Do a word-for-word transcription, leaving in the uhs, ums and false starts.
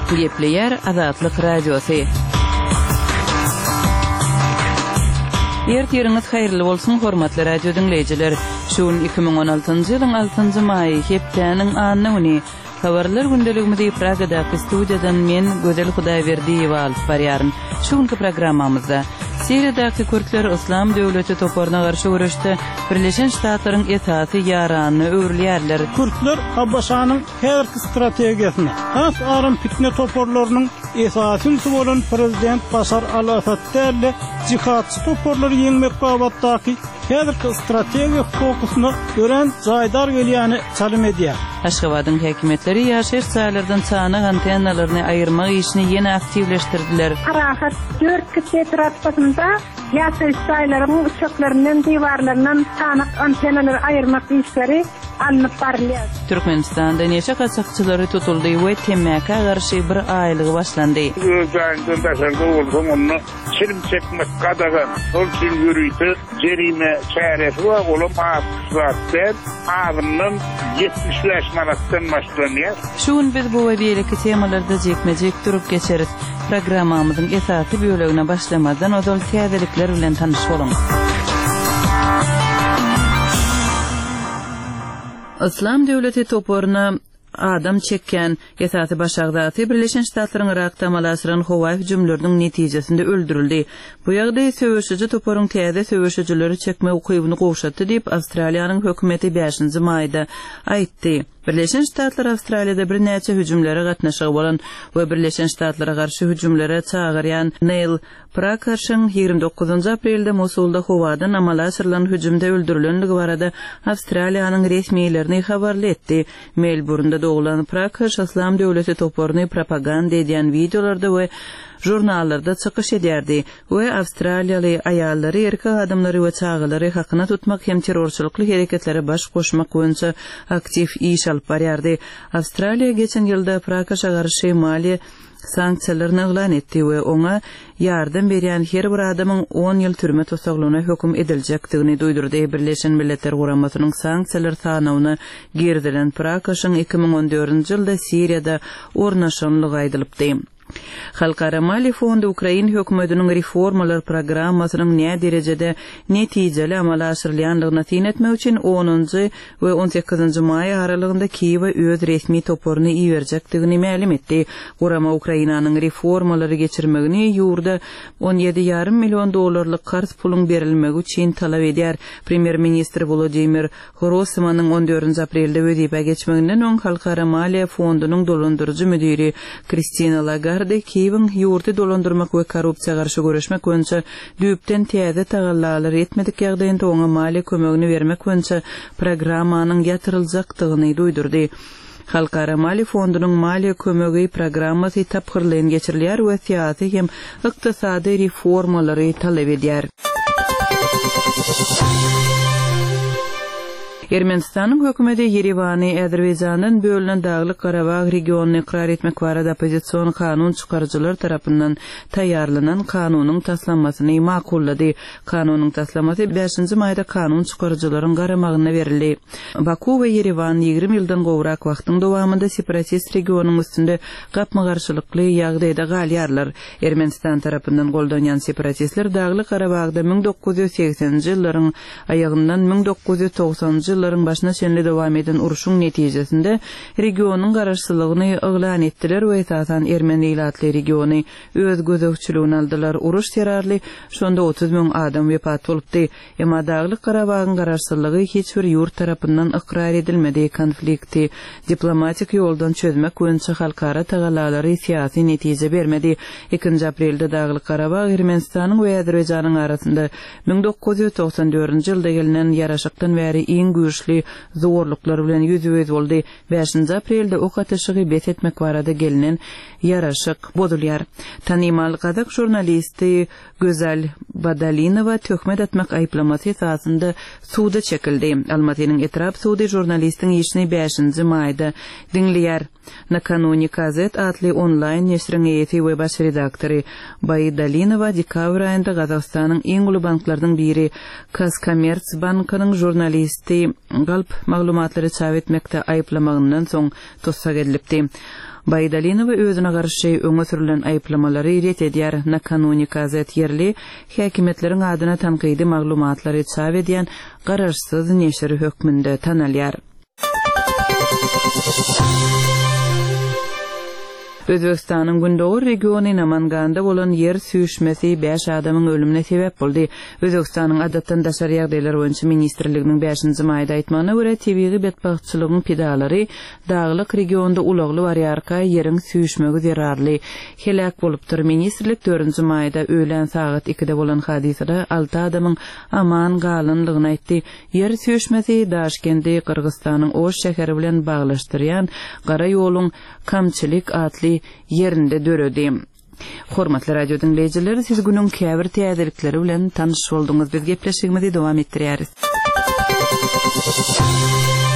Gepleyer Azatlyk Radiosu. Ertiriniz hayırlı bolsun hormatly radio dinleyijiler. Şuun iki ming on altyncı ýylyň altynjy maý hepdeniň anyny habarlar gündeligimizi Pragada studiýadan men Gözel Hudaýberdiýew alyp barýaryn. Şuňky programmamyzda Siriýadaky Kürtler Islam döwleti toporuna garşy görüşde Birleşen Ştatlaryň esasy ýarany öwrülýärler. Kürtler Habaşanyň häzirki strategiýasyna, has arym fitne toporlarynyň esasy bolan prezident Başar al-Asad cihatçy toporlary ýeňmek babatdaky häzirki strategiýa fokusyny gören jaýdar gelýäni çalym edýär. Aşgabatyň häkimetleri ýaşaýyş saýlardan çanak antennalaryny aýyrmak işini ýene aktivleşdirdiler. Arahat dört kilometrda ýaşaýyş saýlarynyň uçaklaryndan, diwarlaryndan çanak antennalary aýyrmak işleri alınıp barylýar. Türkmenistanda neçe kaçakçylary tutuldy we temmäke garşy bir aýlygy başlandy. Gözäňden daşandy bolsa onu çirim çekmek gadagan, ol çirim ýürüýti jerime çäresi we olam aýsatlar aýrymdan ýetmiş manatdan başlanýar. Şuň biz bu we beýleki temalarda jekmejek durup geçeriz. Programmamyzyň esasy bölegine başlamadan ozal täzelikler bilen tanyş boluň. Islam döwleti toporuna adam çekken esasy başagdaty Birleşen Ştatlaryň Irak tamalaşyran howa hüjümleriniň netijesinde öldürildi. Bu ýagdaý söwüşüji toporuň täze söwüşüjileri çekme ukybyny gowşatdy diýip Awstraliýanyň hökümeti beşinji maýda aýtdy. Birleşen Ştatlar Awstraliýada bir näçe hüjümlere gatnaşyk bolan we Birleşen Ştatlara garşy hüjümlere çagyrýan Neil Prakarşyň ýygrimi dokuzunçy aprelde Mosulda howadan amalaşyrylan hüjümde öldürilenligi barada Awstraliýanyň resmiýetlerini habarly etdi. Melbourne'da doğulan Prakarş Islam döwleti toporuny propaganda edýän videolarda we jurnallarda çykyş edýärdi we Awstraliýaly aýallary, erkek adamlary we çagylary hakyna tutmak hem terrorçylykly hereketlere baş goşmak boýunça aktiv iş alyp barýardy. Awstraliýa geçen ýylda Prakarşa garşy mali sanksiýalaryny elan etdi we oňa ýardam berýän her bir adamyň on ýyl türme tosaglygyna hökm ediljekdigini duýdurdy. Birleşen Milletler Guramasynyň sanksiýalar sanawyny gerdilen Prakarşyň iki ming on dördünçi ýylda Siriýada ornaşanlygy aýdylypdy. Halkara Mali Fondu Ukrain hökümetiniň reformalar programmasynyň näme derejede netijeli amala aşyrylýanlygyna tin etmek üçin onunçy we on sekizinçi maý aralygynda Kiýewe öz resmi toporuny iýerjekdigini ma'lum etdi. Gurama Ukrainanyň reformalary geçirmegini ýurda on ýedi ýarym million dollarlyk garz puluň berilmegi üçin talap edýär. Premier ministr Volodymyr Grosmanyň on dördünçi aprelde wezipä geçmeginden öň Halkara Mali Fondunyň dolandyrjy müdiri Kristina Lagarde Kiýewiň ýurty dolandyrmak we korrupsiýa garşy görüşmek boýunça düýpden täze tagallar etmedik ýagdaýynda oňa mali kömegini bermek boýunça programmanyň ýatyryljakdygyny duýdurdy. Halkara Mali Fondunyň mali kömegi programmasy tapgyrlyň geçirilýär we syýasy hem ykdysady reformalary talap edýär. Ermenistanyň hökümeti Yerewany Azerbaýjanyň bölünen Daglyk Garabag regionuny ikrar etmek barada opozisiýon kanun çykarjylar tarapyndan taýýarlanan kanunyň taslanmasyny makullady. Kanunyň taslanmasy beşinçi maýda kanun çykarjylaryň garamagyna berildi. Baku we Yerewan ýygrimi ýyldan gowrak wagtyň dowamında separatist regionuň üstünde gapma garşylykly ýagdaýda galýarlar. Ermenistan tarapyndan goldanýan separatistler Daglyk Garabagda ming dokuz ýüz seksençi ýyllaryň aýagyndan ming dokuz ýüz togsançy ýyllaryň başyna şenli dowam eden uruşuň netijesinde regionuň garaşsylygyny elan etdiler we esasan Ermeni ýylatly regiony öz gözegçiligine aldylar. Uruş terarly şonda otuz müň adam wepat bolupdy. Emma Daglyk Garabagyň garaşsylygy hiç bir ýurt tarapyndan ikrar edilmedi. Konflikti diplomatik ýoldan çözmek boýunça halkara tagallalary syýasy netije bermedi. ikinci aprelde Daglyk Garabag Ermenistanyň we Azerbaýjanyň arasynda ming dokuz ýüz togsan dördünçi ýylda gelinen ýaraşykdan bäri iň güýçli zorluklar bilen ýüzüýüz boldy. beşinçi aprelde ok ateşigi bet etmek barada gelinen ýaraşyk bozulýar. Tanymal gadak jurnalisti Gözel Badalinowa töhmet etmek aýplamasy esasında suwda çekildi. Almatynyň etrap suwdy jurnalistiň işini beşinçi maýda dinleýär. Nakanuni Gazet adly online neşriň eýeti we baş redaktory Baydalinowa dekabr aýynda Gazakstanyň iň uly banklarynyň biri Kazkommertsbankynyň jurnalisti galp maglumatlary çap etmekde aýplamagyndan soň tossak edilipdi. Baydalinova özüne garşy öňe sürülen aýyplamalary ret edýär. Nakanuni gazet yerli häkimetleriň adyna tanqidi maglumatlary çap edýän garaşsyz neşri hökmünde tanalýar. Özbekistanyň Gündoğur regiony Namanganda bolan yer süýüşmesi beş adamyň ölümine sebep boldy. Özbekistanyň adatdan daşary ýagdaýlar boýunça ministrliginiň beşinji maýda aýtmagyna görä tebigy betbagyçylygyň pedalary daglyk regionda ulagly barýarka ýeriň süýüşmegi zerarly helak bolupdyr. Ministrlik dördünji maýda öýlen saat ikide bolan hadisede alty adamyň aman galynlygyny aýtdy. Yer süýüşmesi Daşkendi Kyrgyzstanyň Oş şäheri bilen baglaşdyrýan gara ýoluň Kamçylyk atly yerinde döredi. Hormatly radio dinleyijiler, siz günüň käbir täzelikleri bilen tanyş boldyňyz. Biz gepleşigimizi dowam etdirýäris.